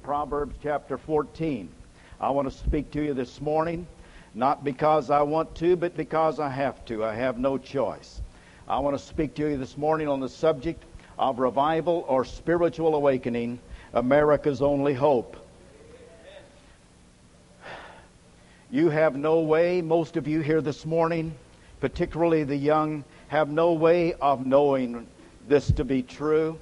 Proverbs chapter 14. I want to speak to you this morning, not because I want to, but because I have to. I have no choice. I want to speak to you this morning on the subject of revival or spiritual awakening, America's only hope. You have no way, most of you here this morning, particularly the young, have no way of knowing this to be true.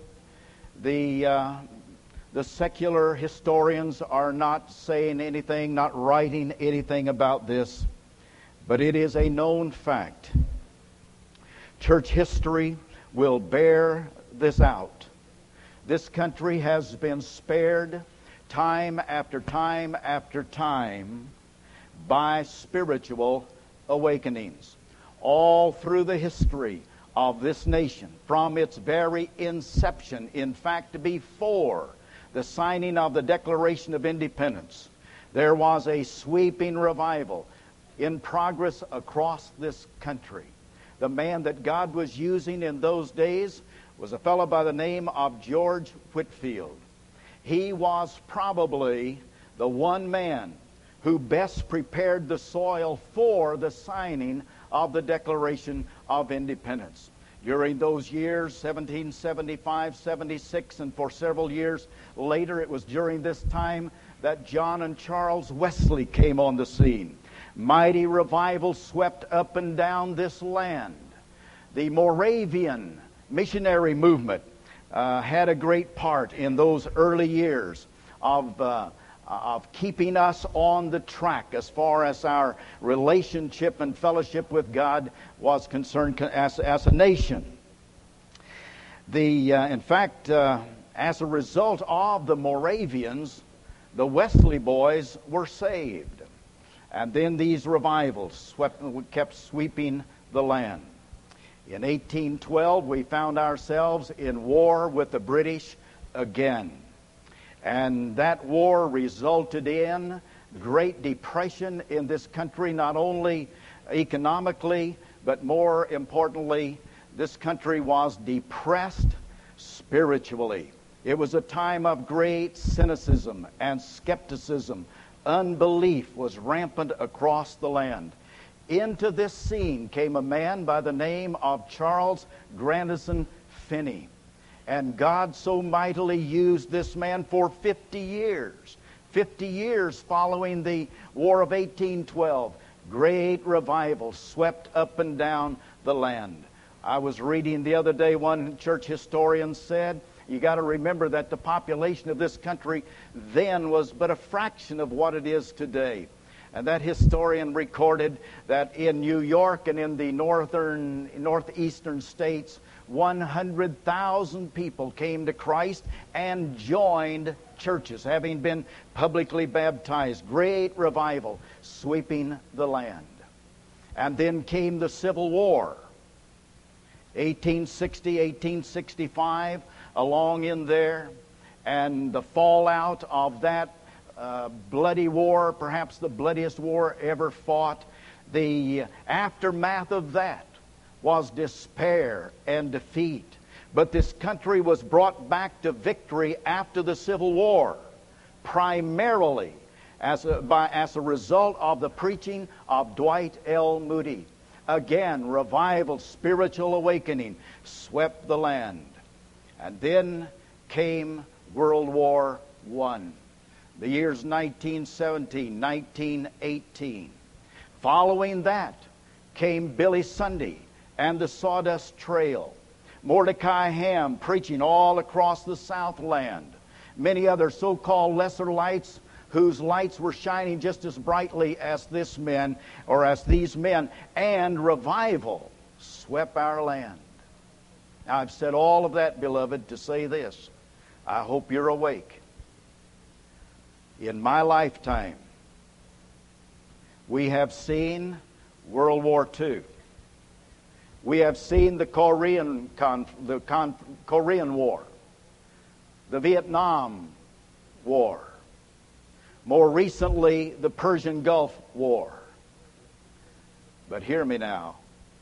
The secular historians are not saying anything, not writing anything about this, but it is a known fact. Church history will bear this out. This country has been spared time after time after time by spiritual awakenings. All through the history of this nation, from its very inception, in fact, before the signing of the Declaration of Independence, there was a sweeping revival in progress across this country. The man that God was using in those days was a fellow by the name of George Whitefield. He was probably the one man who best prepared the soil for the signing of the Declaration of Independence. During those years, 1775, 76, and for several years later, it was during this time that John and Charles Wesley came on the scene. Mighty revival swept up and down this land. The Moravian missionary movement had a great part in those early years of keeping us on the track as far as our relationship and fellowship with God was concerned as a nation. In fact, as a result of the Moravians, the Wesley boys were saved. And then these revivals kept sweeping the land. In 1812, we found ourselves in war with the British again. And that war resulted in Great Depression in this country, not only economically, but more importantly, this country was depressed spiritually. It was a time of great cynicism and skepticism. Unbelief was rampant across the land. Into this scene came a man by the name of Charles Grandison Finney. And God so mightily used this man for 50 years. 50 years following the War of 1812. Great revival swept up and down the land. I was reading the other day, one church historian said, you got to remember that the population of this country then was but a fraction of what it is today. And that historian recorded that in New York and in the northeastern states, 100,000 people came to Christ and joined churches, having been publicly baptized. Great revival sweeping the land. And then came the Civil War, 1860, 1865, along in there, and the fallout of that bloody war, perhaps the bloodiest war ever fought. The aftermath of that was despair and defeat. But this country was brought back to victory after the Civil War, primarily as a result of the preaching of Dwight L. Moody. Again, revival, spiritual awakening swept the land. And then came World War I. The years 1917, 1918. Following that came Billy Sunday and the Sawdust Trail. Mordecai Ham preaching all across the Southland. Many other so-called lesser lights whose lights were shining just as brightly as these men. And revival swept our land. Now, I've said all of that, beloved, to say this. I hope you're awake. In my lifetime, we have seen World War II. We have seen the Korean War, the Vietnam War, more recently the Persian Gulf War. But hear me now.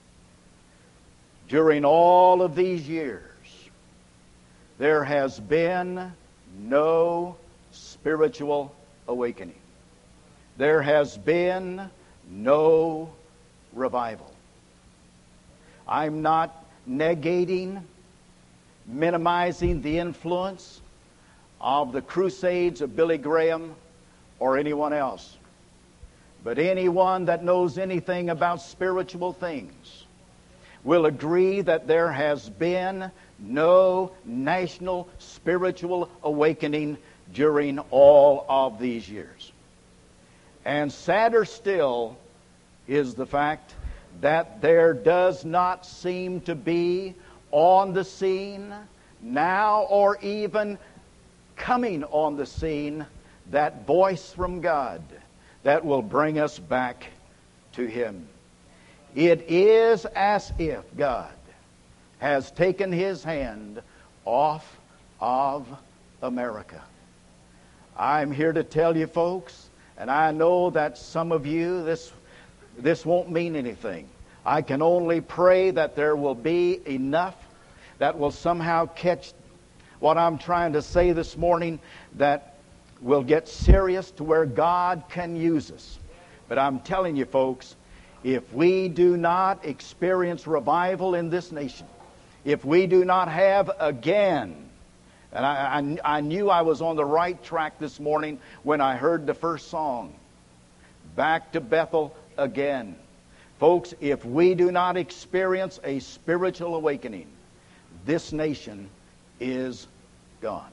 During all of these years, there has been no spiritual awakening. There has been no revival. I'm not negating, minimizing the influence of the crusades of Billy Graham or anyone else. But anyone that knows anything about spiritual things will agree that there has been no national spiritual awakening during all of these years. And sadder still is the fact that there does not seem to be on the scene now, or even coming on the scene, that voice from God that will bring us back to Him. It is as if God has taken His hand off of America. I'm here to tell you, folks, and I know that some of you, this won't mean anything. I can only pray that there will be enough that will somehow catch what I'm trying to say this morning, that will get serious to where God can use us. But I'm telling you, folks, if we do not experience revival in this nation, if we do not have again, and I knew I was on the right track this morning when I heard the first song, Back to Bethel Again. Folks, if we do not experience a spiritual awakening, this nation is gone.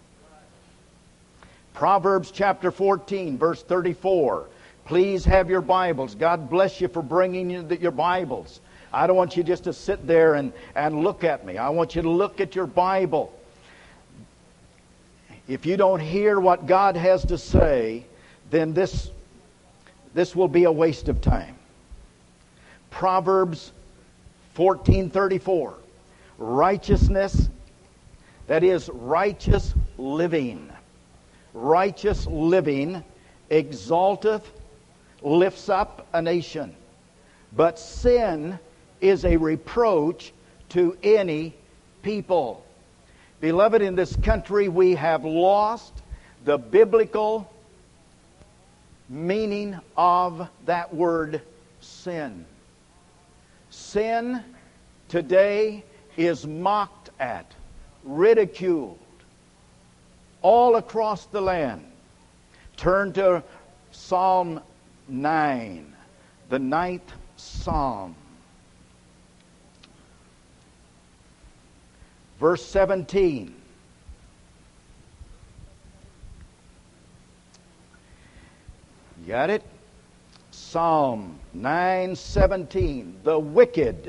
Proverbs chapter 14, verse 34. Please have your Bibles. God bless you for bringing your Bibles. I don't want you just to sit there and look at me. I want you to look at your Bible. If you don't hear what God has to say, then this will be a waste of time. Proverbs 14:34. Righteousness, that is righteous living. Righteous living exalteth, lifts up a nation. But sin is a reproach to any people. Beloved, in this country we have lost the biblical meaning of that word sin. Sin today is mocked at, ridiculed all across the land. Turn to Psalm 9, the 9th Psalm. Verse 17. You got it? Psalm 9:17. The wicked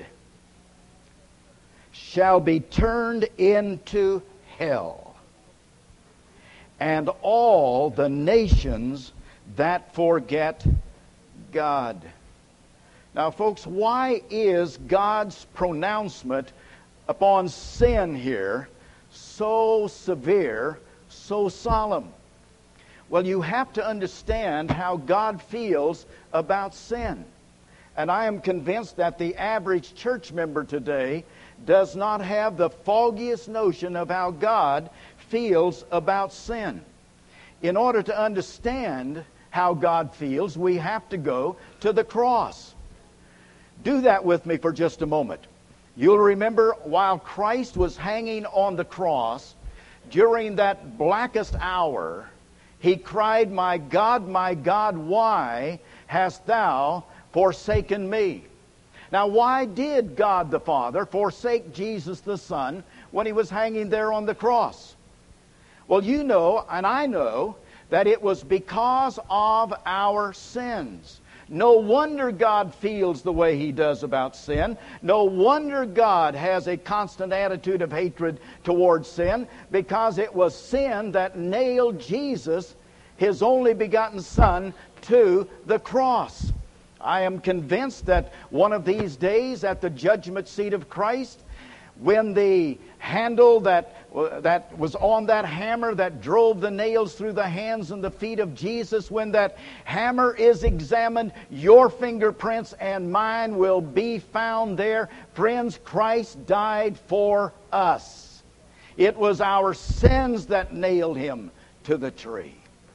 shall be turned into hell, and all the nations that forget God. Now, folks, why is God's pronouncement upon sin here so severe, so solemn? Well, you have to understand how God feels about sin. And I am convinced that the average church member today does not have the foggiest notion of how God feels about sin. In order to understand how God feels, we have to go to the cross. Do that with me for just a moment. You'll remember while Christ was hanging on the cross, during that blackest hour, He cried, my God, why hast thou forsaken me?" Now, why did God the Father forsake Jesus the Son when He was hanging there on the cross? Well, you know, and I know, that it was because of our sins. No wonder God feels the way He does about sin. No wonder God has a constant attitude of hatred towards sin, because it was sin that nailed Jesus, His only begotten Son, to the cross. I am convinced that one of these days at the judgment seat of Christ, when the handle that was on that hammer that drove the nails through the hands and the feet of Jesus, when that hammer is examined, your fingerprints and mine will be found there. Friends, Christ died for us. It was our sins that nailed Him to the tree.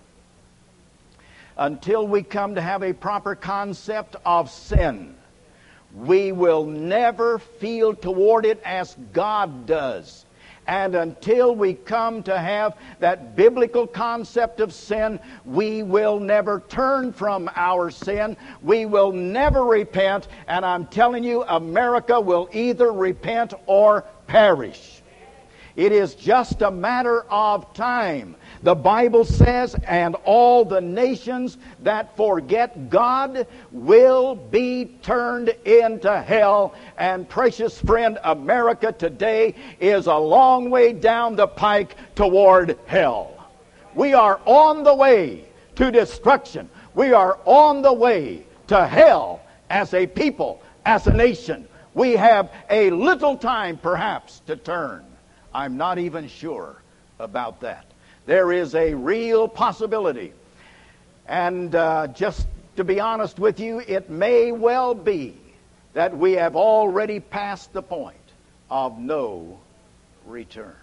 until we come to have a proper concept of sin, we will never feel toward it as God does. And until we come to have that biblical concept of sin, we will never turn from our sin. We will never repent. And I'm telling you, America will either repent or perish. It is just a matter of time. The Bible says, and all the nations that forget God will be turned into hell. And precious friend, America today is a long way down the pike toward hell. We are on the way to destruction. We are on the way to hell as a people, as a nation. We have a little time perhaps to turn. I'm not even sure about that. There is a real possibility. And just to be honest with you, it may well be that we have already passed the point of no return.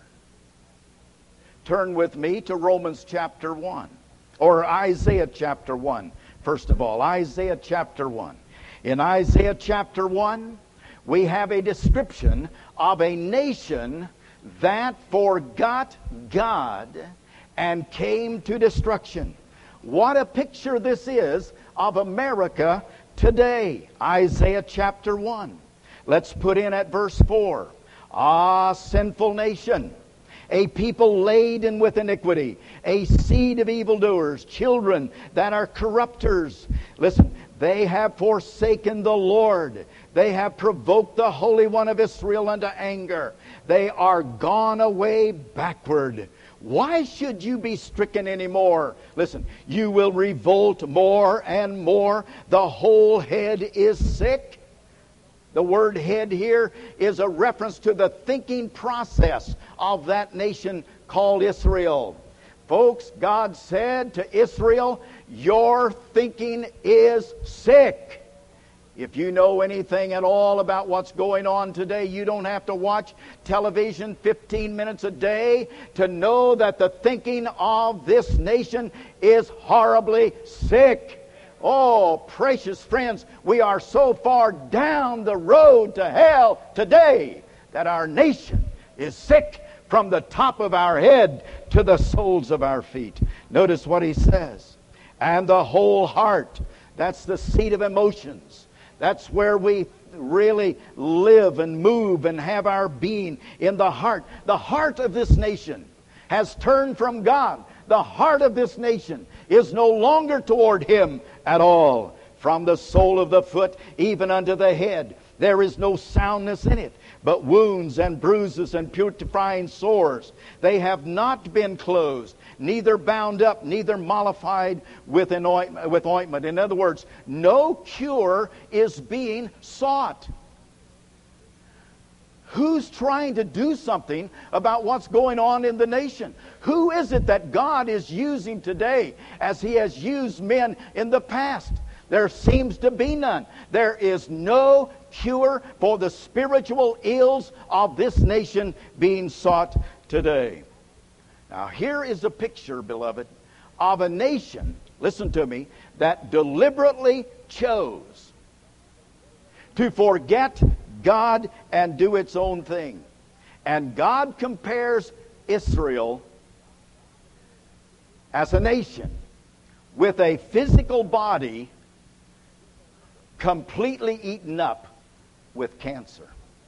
Turn with me to Romans chapter 1, or Isaiah chapter 1, first of all. Isaiah chapter 1. In Isaiah chapter 1, we have a description of a nation that forgot God and came to destruction. What a picture this is of America today. Isaiah chapter 1. Let's put in at verse 4. Ah, sinful nation, a people laden with iniquity, a seed of evildoers, children that are corrupters. Listen, they have forsaken the Lord. They have provoked the Holy One of Israel unto anger. They are gone away backward. Why should you be stricken anymore? Listen, you will revolt more and more. The whole head is sick. The word head here is a reference to the thinking process of that nation called Israel. Folks, God said to Israel, your thinking is sick. If you know anything at all about what's going on today, you don't have to watch television 15 minutes a day to know that the thinking of this nation is horribly sick. Oh, precious friends, we are so far down the road to hell today that our nation is sick from the top of our head to the soles of our feet. Notice what he says. And the whole heart, that's the seat of emotions. That's where we really live and move and have our being, in the heart. The heart of this nation has turned from God. The heart of this nation is no longer toward Him at all. From the sole of the foot even unto the head, there is no soundness in it, but wounds and bruises and putrefying sores. They have not been closed, neither bound up, neither mollified with ointment. In other words, no cure is being sought. Who's trying to do something about what's going on in the nation? Who is it that God is using today as He has used men in the past? There seems to be none. There is no cure for the spiritual ills of this nation being sought today. Now, here is a picture, beloved, of a nation, listen to me, that deliberately chose to forget God and do its own thing. And God compares Israel as a nation with a physical body completely eaten up with cancer.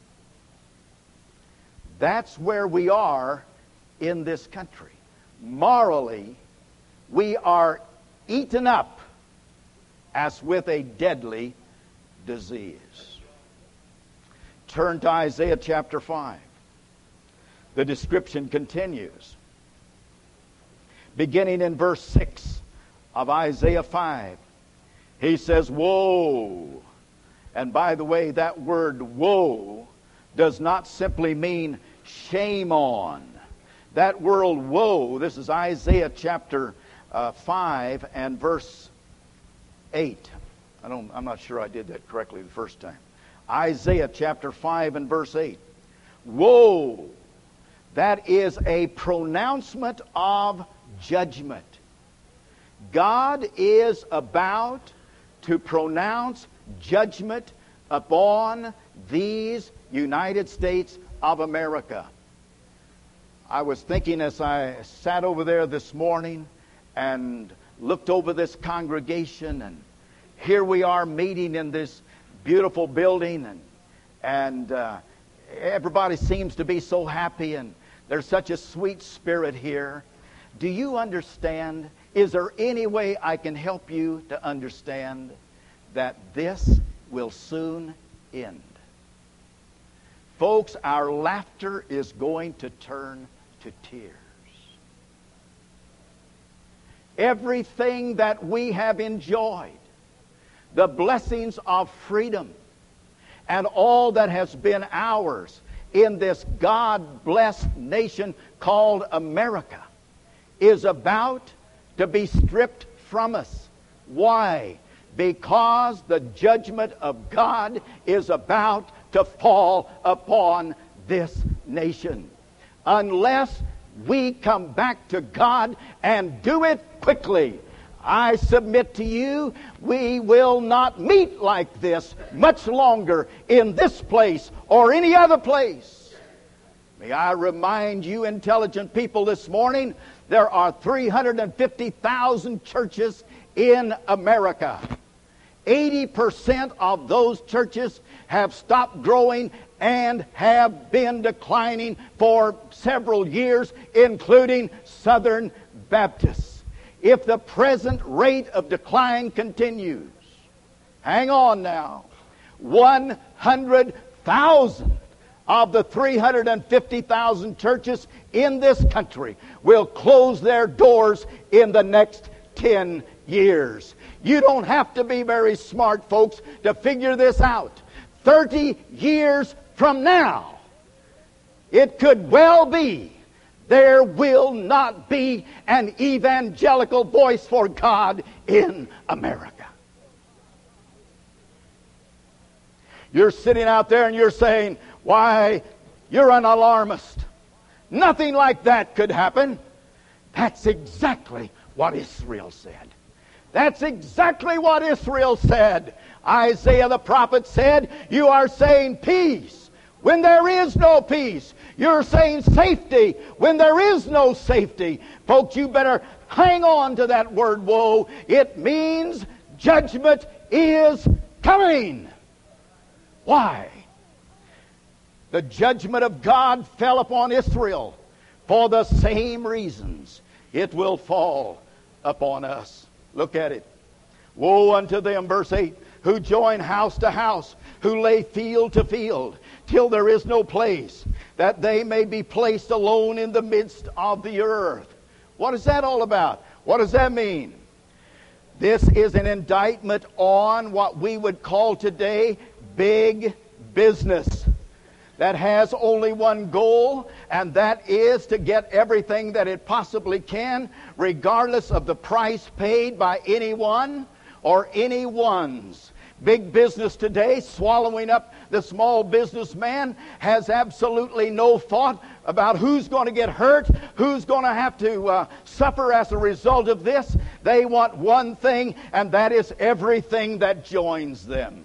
That's where we are in this country. Morally, we are eaten up as with a deadly disease. Turn to Isaiah chapter 5. The description continues. Beginning in verse 6 of Isaiah 5. He says, woe. And by the way, that word woe does not simply mean shame on. That word woe, this is Isaiah chapter 5 and verse 8. I'm not sure I did that correctly the first time. Isaiah chapter 5 and verse 8. Woe. That is a pronouncement of judgment. God is about to pronounce judgment upon these United States of America. I was thinking as I sat over there this morning and looked over this congregation, and here we are meeting in this beautiful building, and everybody seems to be so happy, and there's such a sweet spirit here. Do you understand? Is there any way I can help you to understand that this will soon end? Folks, our laughter is going to turn to tears. Everything that we have enjoyed, the blessings of freedom, and all that has been ours in this God-blessed nation called America, is about to be stripped from us. Why? Because the judgment of God is about to fall upon this nation. Unless we come back to God and do it quickly, I submit to you, we will not meet like this much longer in this place or any other place. May I remind you, intelligent people, this morning, there are 350,000 churches in America. 80% of those churches have stopped growing and have been declining for several years, including Southern Baptists. If the present rate of decline continues, hang on now, 100,000 of the 350,000 churches in this country will close their doors in the next 10 years. You don't have to be very smart, folks, to figure this out. 30 years from now, it could well be there will not be an evangelical voice for God in America. You're sitting out there and you're saying, why, you're an alarmist. Nothing like that could happen. That's exactly what Israel said. That's exactly what Israel said. Isaiah the prophet said, you are saying peace when there is no peace. You're saying safety when there is no safety. Folks, you better hang on to that word woe. It means judgment is coming. Why? The judgment of God fell upon Israel for the same reasons it will fall upon us. Look at it. Woe unto them, verse 8, who join house to house, who lay field to field, till there is no place, that they may be placed alone in the midst of the earth. What is that all about? What does that mean? This is an indictment on what we would call today big business, that has only one goal, and that is to get everything that it possibly can, regardless of the price paid by anyone or anyone's. Big business today, swallowing up the small businessman, has absolutely no thought about who's going to get hurt, who's going to have to suffer as a result of this. They want one thing, and that is everything that joins them.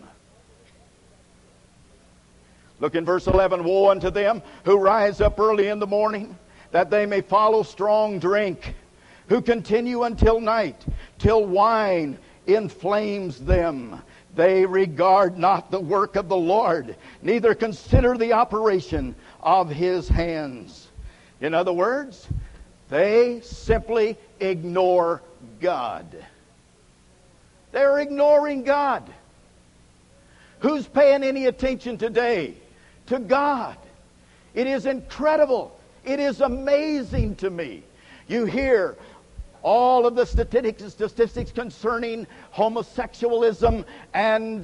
Look in verse 11. Woe unto them who rise up early in the morning, that they may follow strong drink, who continue until night, till wine inflames them. They regard not the work of the Lord, neither consider the operation of His hands. In other words, they simply ignore God. They're ignoring God. Who's paying any attention today to God? It is incredible. It is amazing to me. You hear all of the statistics concerning homosexualism and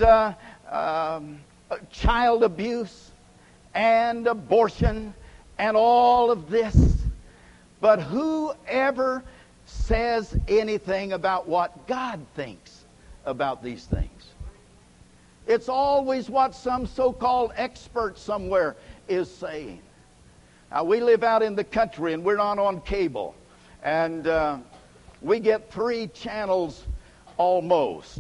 child abuse and abortion and all of this. But who ever says anything about what God thinks about these things? It's always what some so-called expert somewhere is saying. Now, we live out in the country and we're not on cable. And we get 3 channels almost,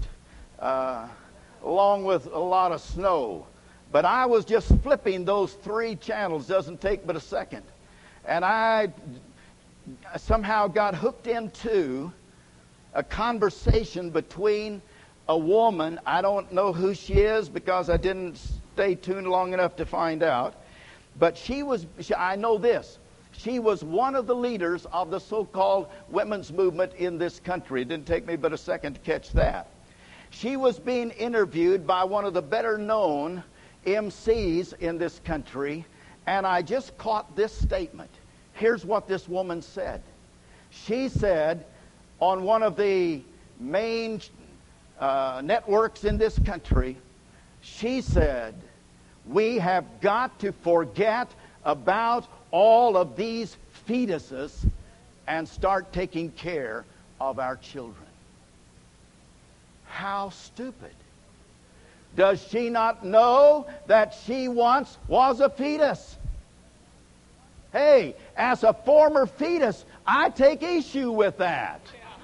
along with a lot of snow. But I was just flipping those 3 channels, doesn't take but a second. And I somehow got hooked into a conversation between a woman. I don't know who she is because I didn't stay tuned long enough to find out. But I know this. She was one of the leaders of the so-called women's movement in this country. It didn't take me but a second to catch that. She was being interviewed by one of the better known MCs in this country, and I just caught this statement. Here's what this woman said. She said on one of the main networks in this country, she said, we have got to forget about all of these fetuses and start taking care of our children. How stupid. Does she not know that she once was a fetus? Hey, as a former fetus, I take issue with that.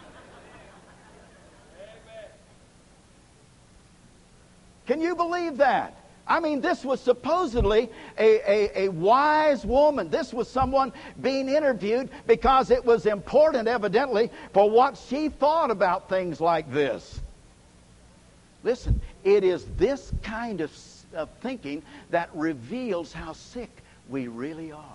Can you believe that? I mean, this was supposedly a wise woman. This was someone being interviewed because it was important, evidently, for what she thought about things like this. Listen, it is this kind of thinking that reveals how sick we really are.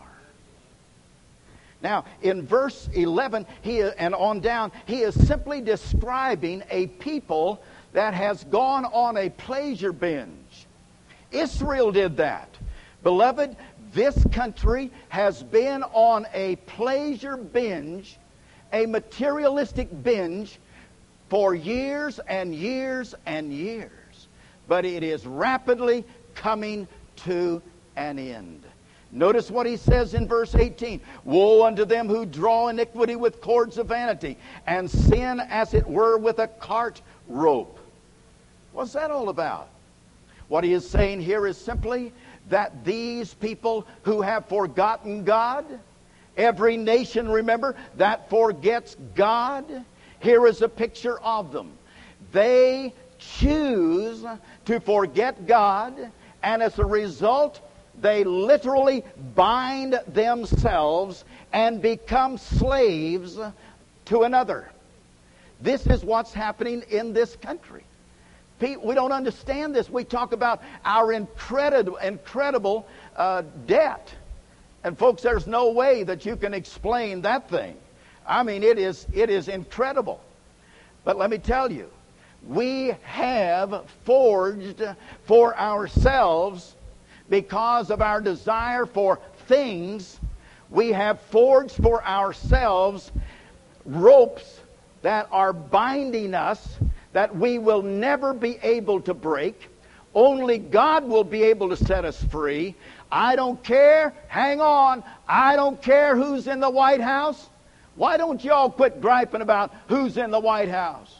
Now, in verse 11 and on down, he is simply describing a people that has gone on a pleasure binge. Israel did that. Beloved, this country has been on a pleasure binge, a materialistic binge, for years and years and years. But it is rapidly coming to an end. Notice what he says in verse 18. Woe unto them who draw iniquity with cords of vanity, and sin as it were with a cart rope. What's that all about? What he is saying here is simply that these people who have forgotten God, every nation, remember, that forgets God, here is a picture of them. They choose to forget God, and as a result, they literally bind themselves and become slaves to another. This is what's happening in this country. We don't understand this. We talk about our incredible debt. And folks, there's no way that you can explain that thing. I mean, it is incredible. But let me tell you, we have forged for ourselves, because of our desire for things, we have forged for ourselves ropes that are binding us, that we will never be able to break. Only God will be able to set us free. I don't care. Hang on. I don't care who's in the White House. Why don't y'all quit griping about who's in the White House?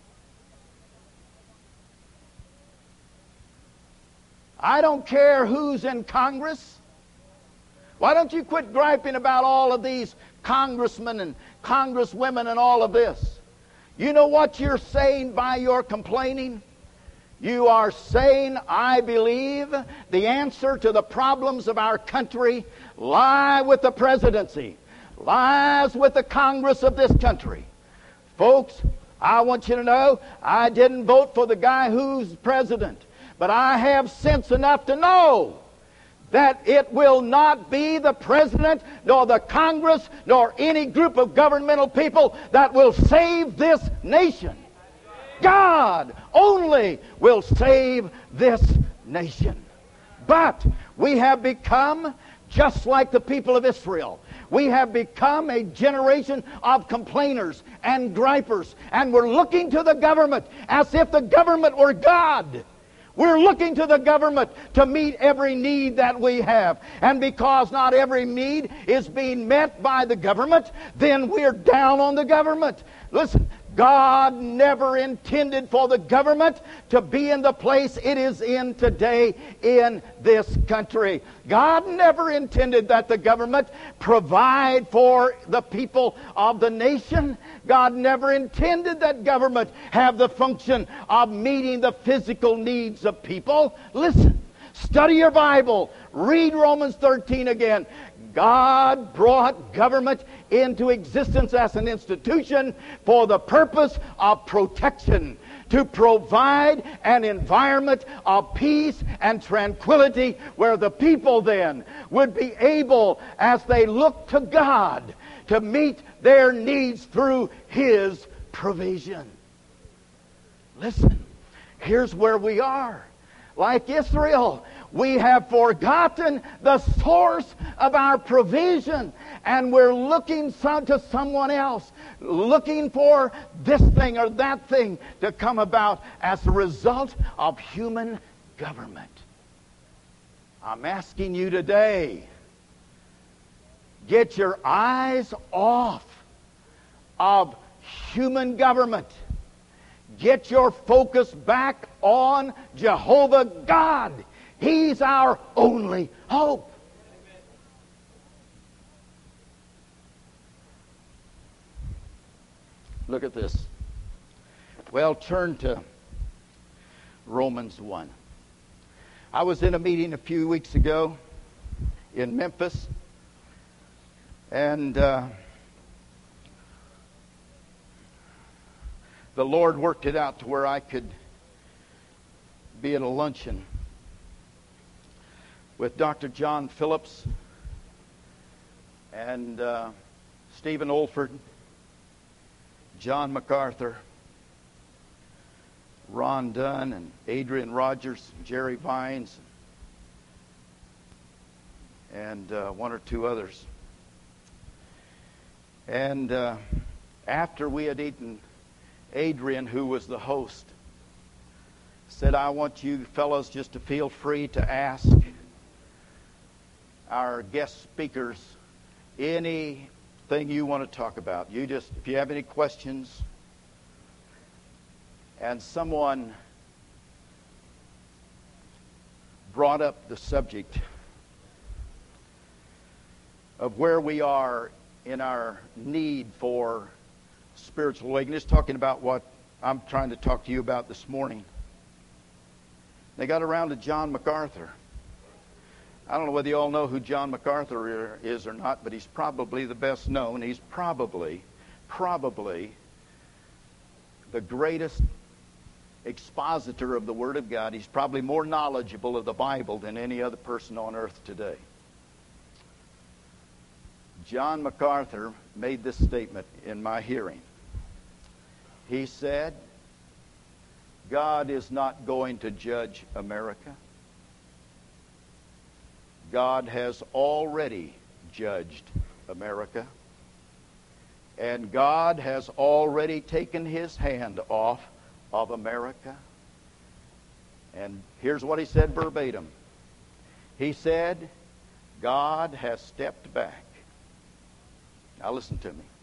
I don't care who's in Congress. Why don't you quit griping about all of these congressmen and congresswomen and all of this? You know what you're saying by your complaining? You are saying, I believe the answer to the problems of our country lie with the presidency, lies with the Congress of this country. Folks, I want you to know, I didn't vote for the guy who's president. But I have sense enough to know that it will not be the president, nor the Congress, nor any group of governmental people that will save this nation. God only will save this nation. But we have become just like the people of Israel. We have become a generation of complainers and gripers, and we're looking to the government as if the government were God. We're looking to the government to meet every need that we have. And because not every need is being met by the government, then we're down on the government. Listen, God never intended for the government to be in the place it is in today in this country. God never intended that the government provide for the people of the nation. God never intended that government have the function of meeting the physical needs of people. Listen, study your Bible. Read Romans 13 again. God brought government into existence as an institution for the purpose of protection, to provide an environment of peace and tranquility where the people then would be able, as they look to God, to meet their needs through His provision. Listen, here's where we are. Like Israel, we have forgotten the source of our provision, and we're looking to someone else, looking for this thing or that thing to come about as a result of human government. I'm asking you today, get your eyes off of human government. Get your focus back on Jehovah God. He's our only hope. Look at this. Well, turn to Romans 1. I was in a meeting a few weeks ago in Memphis, and the Lord worked it out to where I could be at a luncheon with Dr. John Phillips and Stephen Olford, John MacArthur, Ron Dunn, and Adrian Rogers, Jerry Vines, and one or two others. And after we had eaten, Adrian, who was the host, said, I want you fellows just to feel free to ask our guest speakers anything you want to talk about. You just, if you have any questions. And someone brought up the subject of where we are in our need for spiritual awakening. Just talking about what I'm trying to talk to you about this morning. They got around to John MacArthur. I don't know whether you all know who John MacArthur is or not, but he's probably the best known. He's probably the greatest expositor of the Word of God. He's probably more knowledgeable of the Bible than any other person on earth today. John MacArthur made this statement in my hearing. He said, God is not going to judge America. God has already judged America. And God has already taken His hand off of America. And here's what he said verbatim. He said, God has stepped back. Now listen to me.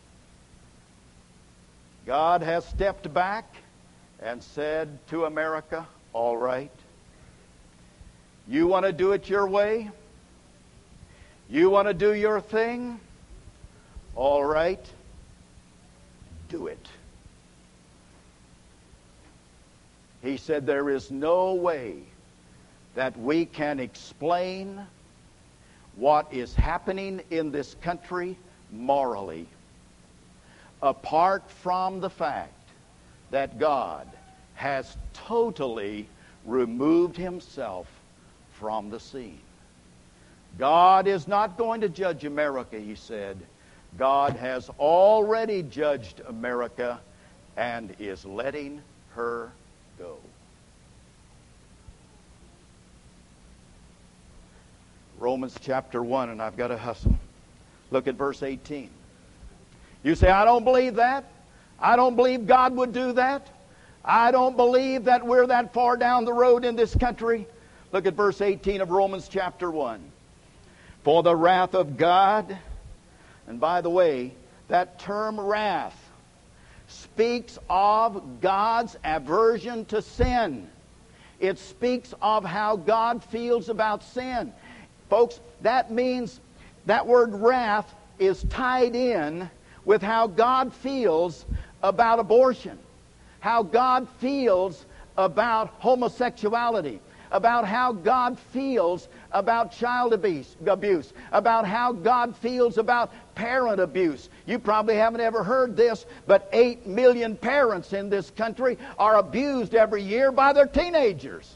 God has stepped back and said to America, all right, you want to do it your way? You want to do your thing? All right, do it. He said there is no way that we can explain what is happening in this country morally apart from the fact that God has totally removed Himself from the scene. God is not going to judge America, he said. God has already judged America and is letting her go. Romans chapter 1, and I've got to hustle. Look at verse 18. You say, I don't believe that. I don't believe God would do that. I don't believe that we're that far down the road in this country. Look at verse 18 of Romans chapter 1. For the wrath of God, and by the way, that term wrath speaks of God's aversion to sin. It speaks of how God feels about sin. Folks, that means that word wrath is tied in with how God feels about abortion, how God feels about homosexuality, about how God feels about child abuse, about how God feels about parent abuse. You probably haven't ever heard this, but 8 million parents in this country are abused every year by their teenagers.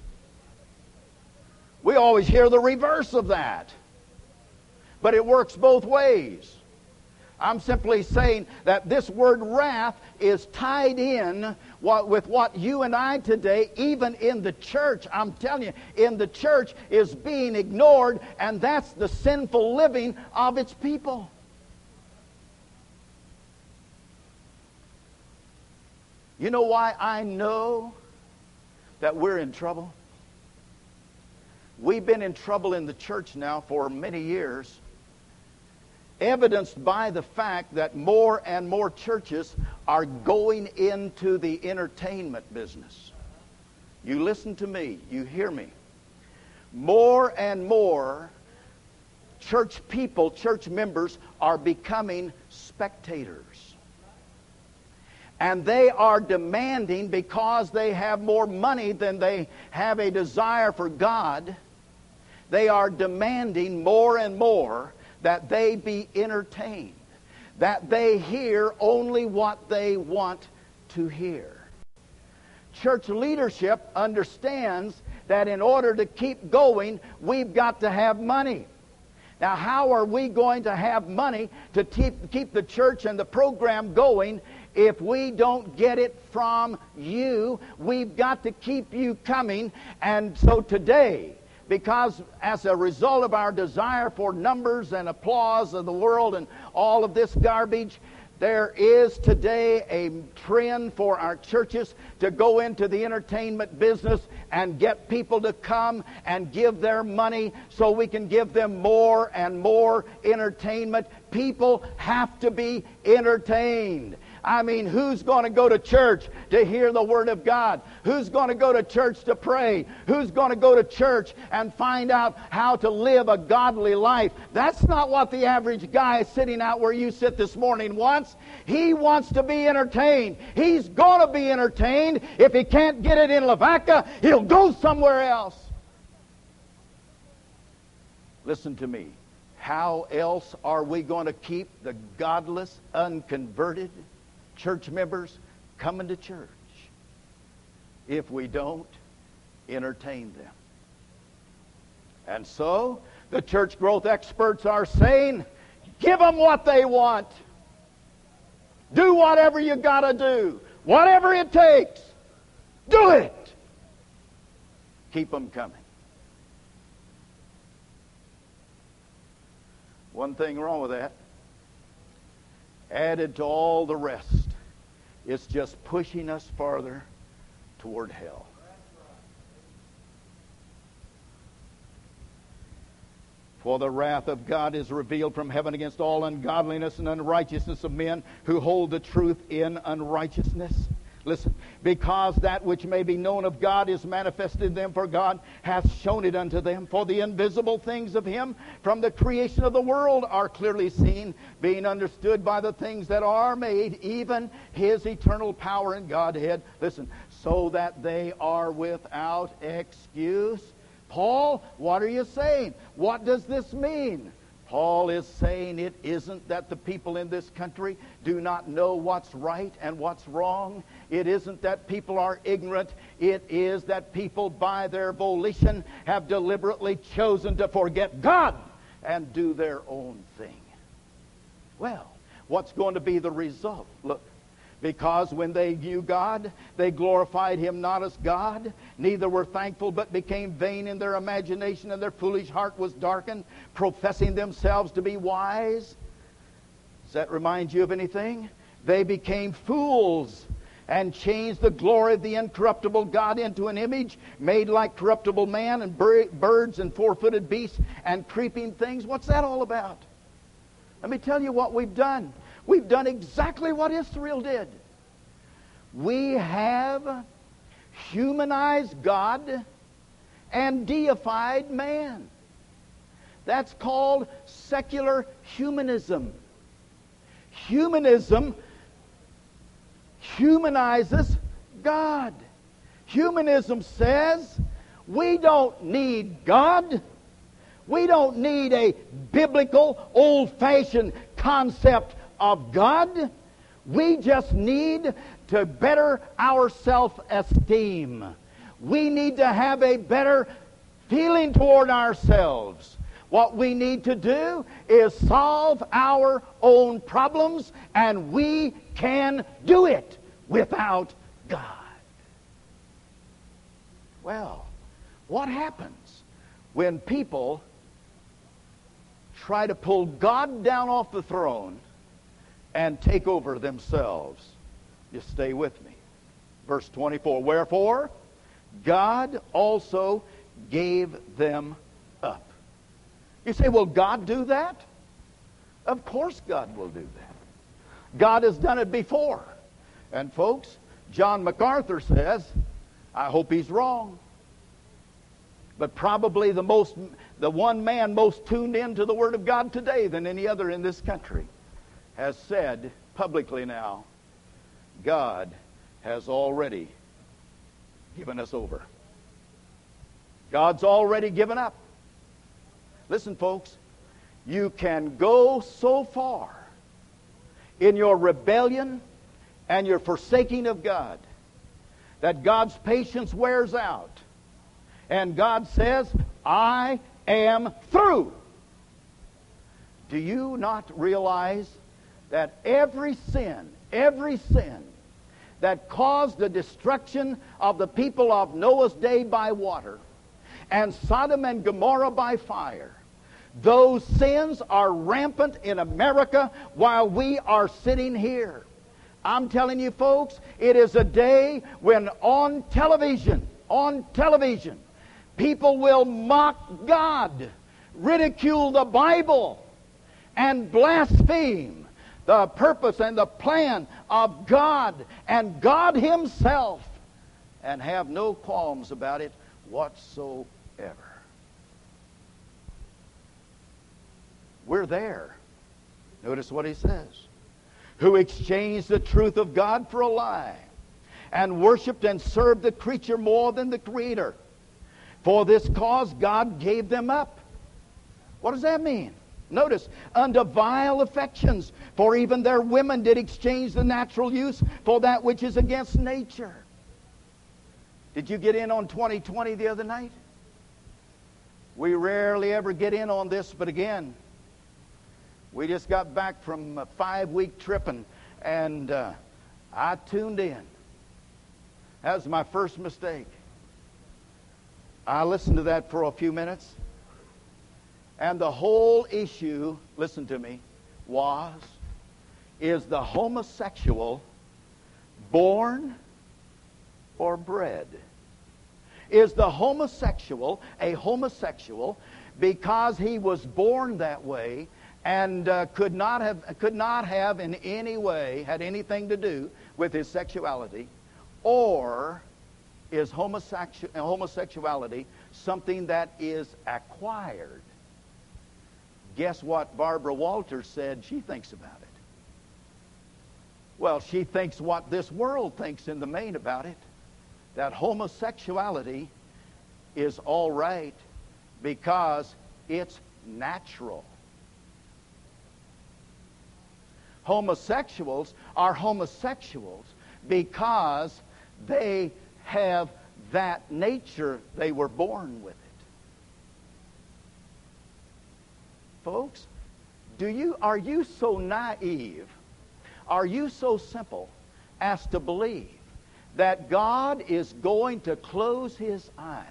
We always hear the reverse of that. But it works both ways. I'm simply saying that this word wrath is tied in with what you and I today, even in the church, I'm telling you, in the church is being ignored, and that's the sinful living of its people. You know why I know that we're in trouble? We've been in trouble in the church now for many years, evidenced by the fact that more and more churches are going into the entertainment business. You listen to me, you hear me. More and more church people, church members are becoming spectators. And they are demanding, because they have more money than they have a desire for God, they are demanding more and more that they be entertained, that they hear only what they want to hear. Church leadership understands that in order to keep going, we've got to have money. Now, how are we going to have money to keep the church and the program going if we don't get it from you? We've got to keep you coming. And so today, because as a result of our desire for numbers and applause of the world and all of this garbage, there is today a trend for our churches to go into the entertainment business and get people to come and give their money so we can give them more and more entertainment. People have to be entertained. I mean, who's going to go to church to hear the Word of God? Who's going to go to church to pray? Who's going to go to church and find out how to live a godly life? That's not what the average guy sitting out where you sit this morning wants. He wants to be entertained. He's going to be entertained. If he can't get it in Lavaca, he'll go somewhere else. Listen to me. How else are we going to keep the godless, unconverted church members coming to church if we don't entertain them? And so the church growth experts are saying, give them what they want. Do whatever you got to do. Whatever it takes. Do it. Keep them coming. One thing wrong with that, added to all the rest, it's just pushing us farther toward hell. For the wrath of God is revealed from heaven against all ungodliness and unrighteousness of men who hold the truth in unrighteousness. Listen, because that which may be known of God is manifested in them, for God hath shown it unto them. For the invisible things of Him from the creation of the world are clearly seen, being understood by the things that are made, even His eternal power and Godhead. Listen, so that they are without excuse. Paul, what are you saying? What does this mean? Paul is saying it isn't that the people in this country do not know what's right and what's wrong. It isn't that people are ignorant. It is that people by their volition have deliberately chosen to forget God and do their own thing. Well, what's going to be the result? Look. Because when they knew God, they glorified Him not as God, neither were thankful, but became vain in their imagination, and their foolish heart was darkened, professing themselves to be wise. Does that remind you of anything? They became fools and changed the glory of the incorruptible God into an image made like corruptible man and birds and four-footed beasts and creeping things. What's that all about? Let me tell you what we've done. We've done exactly what Israel did. we have humanized God and deified man. That's called secular humanism. Humanism humanizes God. Humanism says we don't need God. We don't need a biblical, old-fashioned concept of God. We just need to better our self-esteem. We need to have a better feeling toward ourselves. What we need to do is solve our own problems, and we can do it without God. Well, what happens when people try to pull God down off the throne and take over themselves? You stay with me. Verse 24, wherefore God also gave them up. You say, will God do that? Of course God will do that. God has done it before. And folks, John MacArthur says, I hope he's wrong, but probably the one man most tuned in to the Word of God today than any other in this country has said publicly now, God has already given us over. God's already given up. Listen, folks, you can go so far in your rebellion and your forsaking of God that God's patience wears out. And God says, I am through. Do you not realize that every sin that caused the destruction of the people of Noah's day by water and Sodom and Gomorrah by fire, those sins are rampant in America while we are sitting here? I'm telling you, folks, it is a day when on television, people will mock God, ridicule the Bible, and blaspheme the purpose and the plan of God and God Himself, and have no qualms about it whatsoever. We're there. Notice what he says. Who exchanged the truth of God for a lie, and worshipped and served the creature more than the Creator. For this cause God gave them up. What does that mean? Notice, unto vile affections, for even their women did exchange the natural use for that which is against nature. Did you get in on 2020 the other night? We rarely ever get in on this, but again, we just got back from a 5-week trip, and I tuned in. That was my first mistake. I listened to that for a few minutes, and the whole issue, listen to me, is the homosexual born or bred? Is the homosexual a homosexual because he was born that way and could not have in any way had anything to do with his sexuality? Or is homosexuality something that is acquired? Guess what Barbara Walters said she thinks about it? Well, she thinks what this world thinks in the main about it, that homosexuality is all right because it's natural. Homosexuals are homosexuals because they have that nature. They were born with it. Folks, are you so naive, are you so simple as to believe that God is going to close His eyes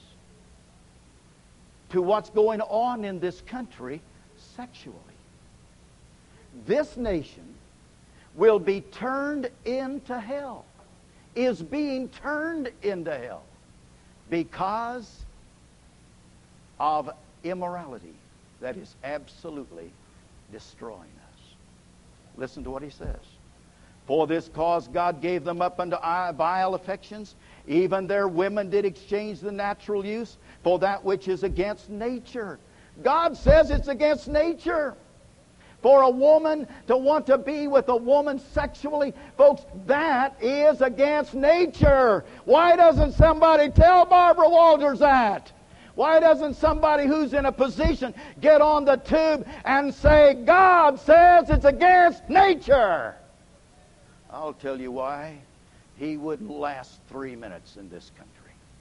to what's going on in this country sexually? This nation will be turned into hell, is being turned into hell because of immorality that is absolutely destroying us. Listen to what he says. For this cause God gave them up unto vile affections. Even their women did exchange the natural use for that which is against nature. God says it's against nature. For a woman to want to be with a woman sexually, folks, that is against nature. Why doesn't somebody tell Barbara Walters that? Why doesn't somebody who's in a position get on the tube and say, God says it's against nature? I'll tell you why. He wouldn't last 3 minutes in this country.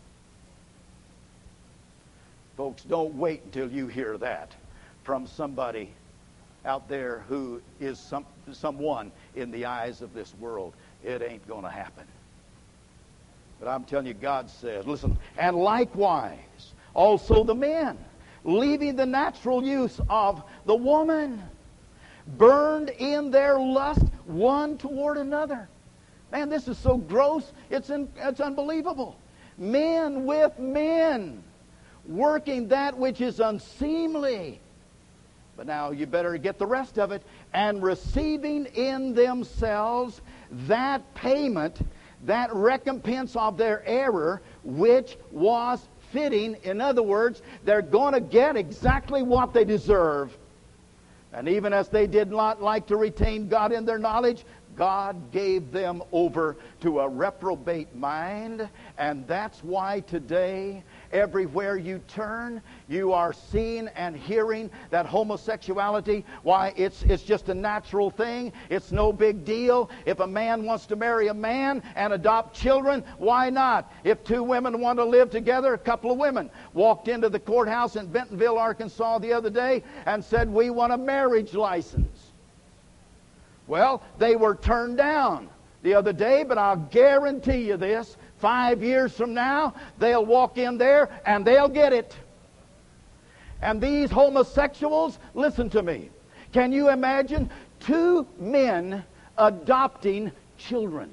Folks, don't wait until you hear that from somebody out there who is someone in the eyes of this world. It ain't going to happen. But I'm telling you, God says, listen, and likewise, also the men, leaving the natural use of the woman, burned in their lust one toward another. Man, this is so gross, it's unbelievable. Men with men, working that which is unseemly. But now you better get the rest of it. And receiving in themselves that payment, that recompense of their error, which was fitting. In other words, they're going to get exactly what they deserve. And even as they did not like to retain God in their knowledge, God gave them over to a reprobate mind. And that's why today, everywhere you turn, you are seeing and hearing that homosexuality, why, it's just a natural thing. It's no big deal. If a man wants to marry a man and adopt children, why not? If two women want to live together, a couple of women walked into the courthouse in Bentonville, Arkansas the other day and said, we want a marriage license. Well, they were turned down the other day, but I'll guarantee you this, 5 years from now, they'll walk in there and they'll get it. And these homosexuals, listen to me, can you imagine two men adopting children?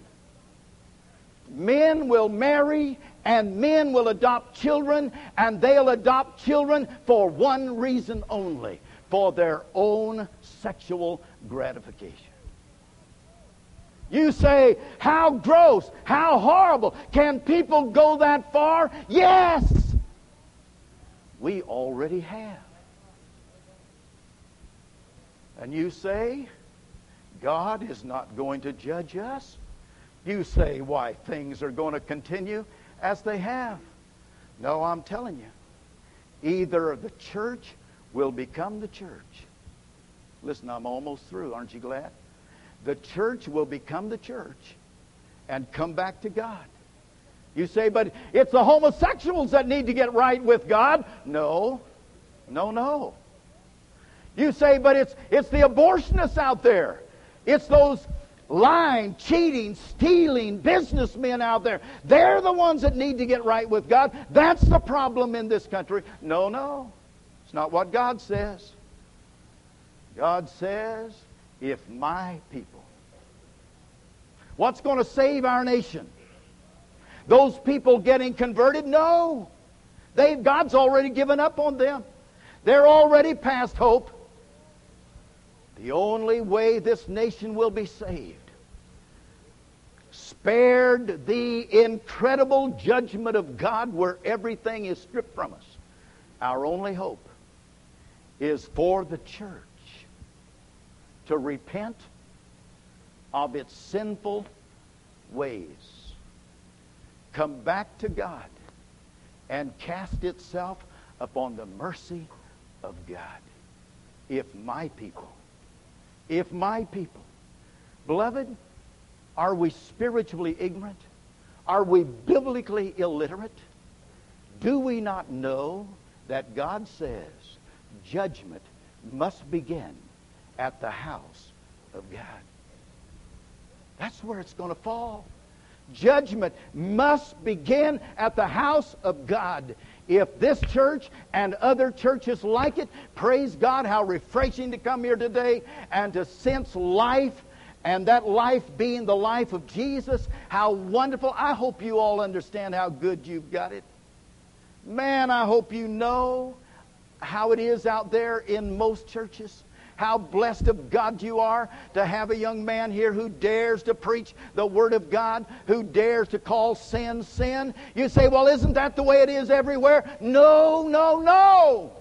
Men will marry and men will adopt children, and they'll adopt children for one reason only, for their own sexual gratification. You say, how gross, how horrible. Can people go that far? Yes. We already have. And you say, God is not going to judge us. You say, why, things are going to continue as they have. No, I'm telling you. Either the church will become the church. Listen, I'm almost through. Aren't you glad? The church will become the church and come back to God. You say, but it's the homosexuals that need to get right with God. No. You say, but it's the abortionists out there. It's those lying, cheating, stealing businessmen out there. They're the ones that need to get right with God. That's the problem in this country. No. It's not what God says. God says, if my people. What's going to save our nation? Those people getting converted? No. God's already given up on them. They're already past hope. The only way this nation will be saved, spared the incredible judgment of God where everything is stripped from us, our only hope is for the church to repent of its sinful ways, come back to God, and cast itself upon the mercy of God. If my people, beloved, are we spiritually ignorant? Are we biblically illiterate? Do we not know that God says judgment must begin at the house of God? That's where it's going to fall. Judgment must begin at the house of God. If this church and other churches like it, praise God, how refreshing to come here today and to sense life, and that life being the life of Jesus. How wonderful. I hope you all understand how good you've got it. Man, I hope you know how it is out there in most churches. how blessed of God you are to have a young man here who dares to preach the Word of God, who dares to call sin, sin. You say, well, isn't that the way it is everywhere? No, no, no.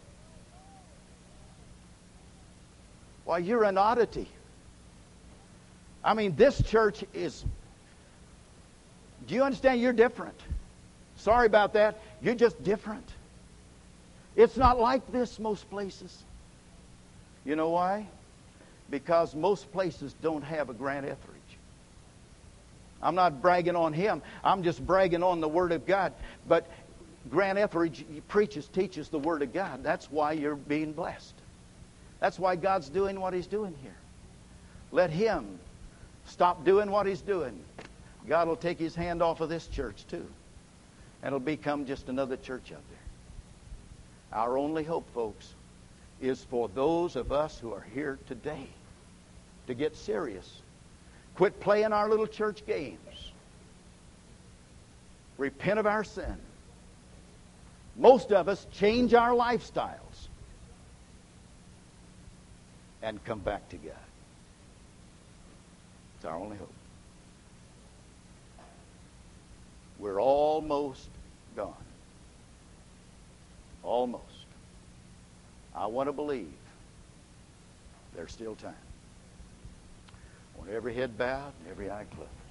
Why, you're an oddity. I mean, this church is... Do you understand? You're different. Sorry about that. You're just different. It's not like this most places. You know why? Because most places don't have a Grant Etheridge. I'm not bragging on him. I'm just bragging on the Word of God. But Grant Etheridge preaches, teaches the Word of God. That's why you're being blessed. That's why God's doing what He's doing here. Let Him stop doing what He's doing. God will take His hand off of this church too. And it'll become just another church out there. Our only hope, folks, is for those of us who are here today to get serious. Quit playing our little church games. Repent of our sin. Most of us change our lifestyles and come back to God. It's our only hope. We're almost gone. Almost. I want to believe there's still time. I want every head bowed and every eye closed.